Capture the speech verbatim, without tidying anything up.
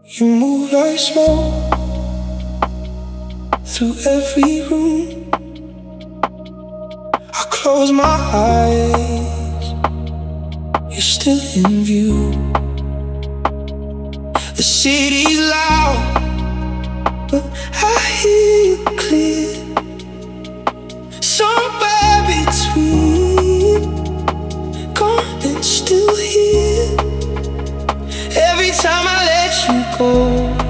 You move like smoke through every room. I close my eyes, you're still in view. The city's loud, but I hear you clear. Somewhere between gone and still here. Every time I let you go,